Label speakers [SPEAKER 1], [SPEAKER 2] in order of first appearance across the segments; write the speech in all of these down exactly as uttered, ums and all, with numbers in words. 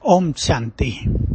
[SPEAKER 1] ओम शांति।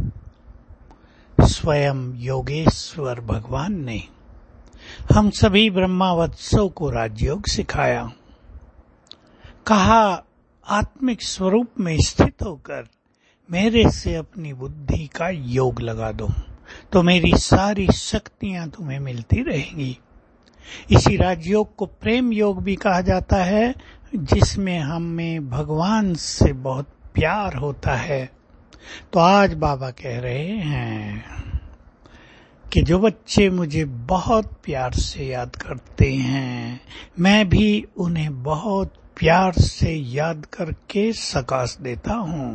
[SPEAKER 1] स्वयं योगेश्वर भगवान ने हम सभी ब्रह्मावत्सों को राजयोग सिखाया। कहा, आत्मिक स्वरूप में स्थित होकर मेरे से अपनी बुद्धि का योग लगा दो तो मेरी सारी शक्तियां तुम्हें मिलती रहेंगी। इसी राजयोग को प्रेम योग भी कहा जाता है, जिसमें हमें भगवान से बहुत प्यार होता है। तो आज बाबा कह रहे हैं कि जो बच्चे मुझे बहुत प्यार से याद करते हैं, मैं भी उन्हें बहुत प्यार से याद करके सकाश देता हूँ।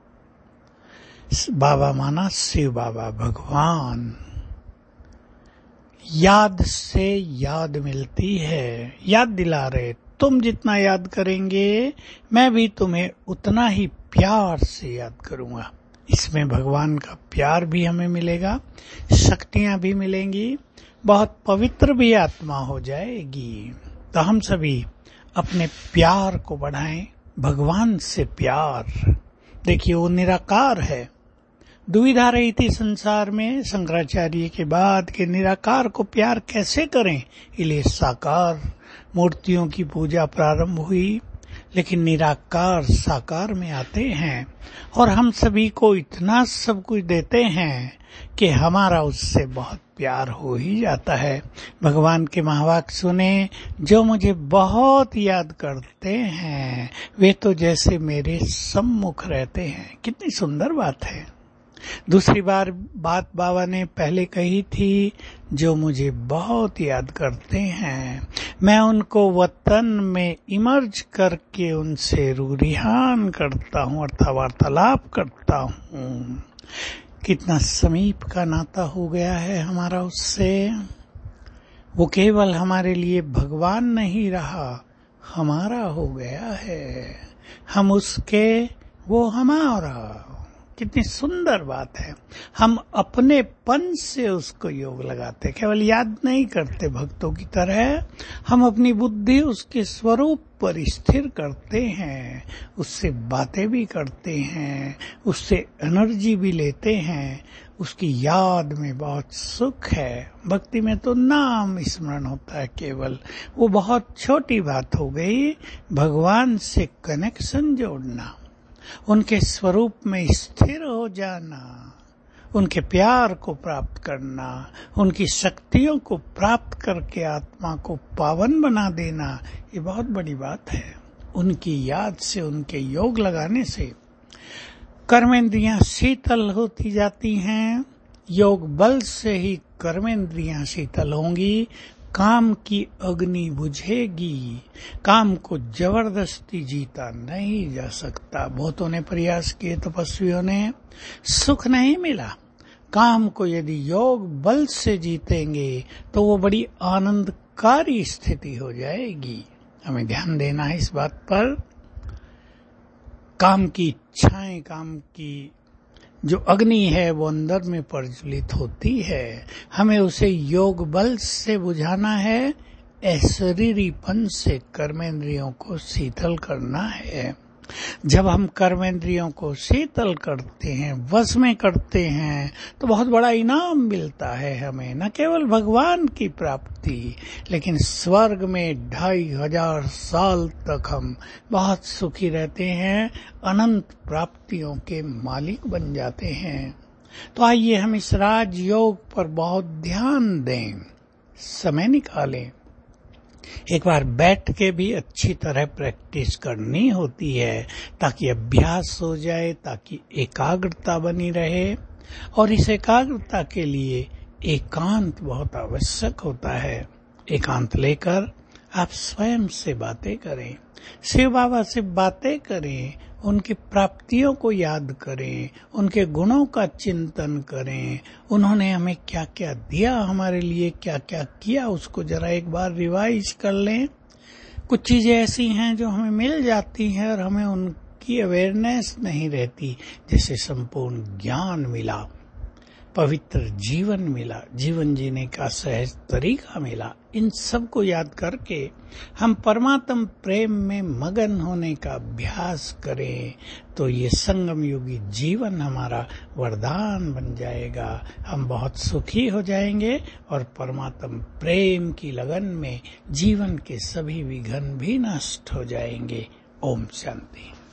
[SPEAKER 1] बाबा माना शिव बाबा भगवान। याद से याद मिलती है, याद दिला रहे, तुम जितना याद करेंगे मैं भी तुम्हें उतना ही प्यार से याद करूंगा। इसमें भगवान का प्यार भी हमें मिलेगा, शक्तियां भी मिलेंगी, बहुत पवित्र भी आत्मा हो जाएगी। तो हम सभी अपने प्यार को बढ़ाएं, भगवान से प्यार। देखिए, वो निराकार है। दुविधा रही थी संसार में शंकराचार्य के बाद कि निराकार को प्यार कैसे करें, इसलिए साकार मूर्तियों की पूजा प्रारंभ हुई। लेकिन निराकार साकार में आते हैं और हम सभी को इतना सब कुछ देते हैं कि हमारा उससे बहुत प्यार हो ही जाता है। भगवान के महावाक्य सुने, जो मुझे बहुत याद करते हैं वे तो जैसे मेरे सम्मुख रहते हैं। कितनी सुंदर बात है। दूसरी बार बात बाबा ने पहले कही थी, जो मुझे बहुत याद करते हैं मैं उनको वतन में इमर्ज करके उनसे रूरिहान करता हूँ, अर्थात वार्तालाप करता हूँ। कितना समीप का नाता हो गया है हमारा उससे। वो केवल हमारे लिए भगवान नहीं रहा, हमारा हो गया है। हम उसके, वो हमारा। कितनी सुंदर बात है। हम अपने पन से उसको योग लगाते, केवल याद नहीं करते भक्तों की तरह। हम अपनी बुद्धि उसके स्वरूप पर स्थिर करते हैं, उससे बातें भी करते हैं, उससे एनर्जी भी लेते हैं। उसकी याद में बहुत सुख है। भक्ति में तो नाम स्मरण होता है केवल, वो बहुत छोटी बात हो गई। भगवान से कनेक्शन जोड़ना, उनके स्वरूप में स्थिर हो जाना, उनके प्यार को प्राप्त करना, उनकी शक्तियों को प्राप्त करके आत्मा को पावन बना देना, ये बहुत बड़ी बात है। उनकी याद से, उनके योग लगाने से कर्मेंद्रियां शीतल होती जाती हैं। योग बल से ही कर्मेंद्रियां शीतल होंगी। काम की अग्नि बुझेगी। काम को जबरदस्ती जीता नहीं जा सकता। बहुतों ने प्रयास किए, तपस्वियों ने, सुख नहीं मिला। काम को यदि योग बल से जीतेंगे तो वो बड़ी आनंदकारी स्थिति हो जाएगी। हमें ध्यान देना है इस बात पर। काम की इच्छाएं, काम की जो अग्नि है वो अंदर में प्रज्वलित होती है। हमें उसे योग बल से बुझाना है, अशरीरीपन से कर्मेंद्रियों को शीतल करना है। जब हम कर्मेंद्रियों को शीतल करते हैं, वश में करते हैं, तो बहुत बड़ा इनाम मिलता है हमें। न केवल भगवान की प्राप्ति, लेकिन स्वर्ग में ढाई हजार साल तक हम बहुत सुखी रहते हैं, अनंत प्राप्तियों के मालिक बन जाते हैं। तो आइए हम इस राजयोग पर बहुत ध्यान दें, समय निकालें। एक बार बैठ के भी अच्छी तरह प्रैक्टिस करनी होती है, ताकि अभ्यास हो जाए, ताकि एकाग्रता बनी रहे। और इस एकाग्रता के लिए एकांत बहुत आवश्यक होता है। एकांत लेकर आप स्वयं से बातें करें, शिव बाबा से बातें करें, उनकी प्राप्तियों को याद करें, उनके गुणों का चिंतन करें। उन्होंने हमें क्या क्या दिया, हमारे लिए क्या क्या किया, उसको जरा एक बार रिवाइज कर लें। कुछ चीजें ऐसी हैं जो हमें मिल जाती हैं और हमें उनकी अवेयरनेस नहीं रहती। जैसे संपूर्ण ज्ञान मिला, पवित्र जीवन मिला, जीवन जीने का सहज तरीका मिला, इन सब को याद करके हम परमात्म प्रेम में मगन होने का अभ्यास करें तो ये संगम युगी जीवन हमारा वरदान बन जाएगा। हम बहुत सुखी हो जाएंगे और परमात्म प्रेम की लगन में जीवन के सभी विघ्न भी नष्ट हो जाएंगे। ओम शांति।